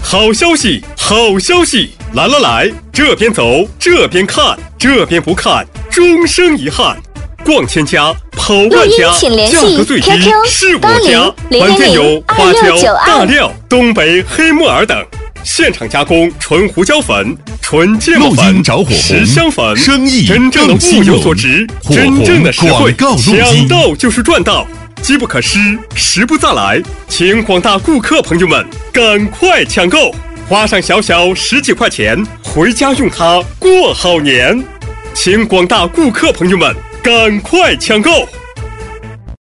好消息，好消息！来，这边走，这边看，这边不看，终生遗憾。逛千家，跑万家，价格最低是我家。本店有花椒、大料、东北黑木耳等，现场加工纯胡椒粉、纯芥末粉、十香粉，真正的物有所值，真正的实惠，抢到就是赚到。机不可失，时不再来，请广大顾客朋友们赶快抢购，花上小10几块钱，回家用它过好年。请广大顾客朋友们赶快抢购。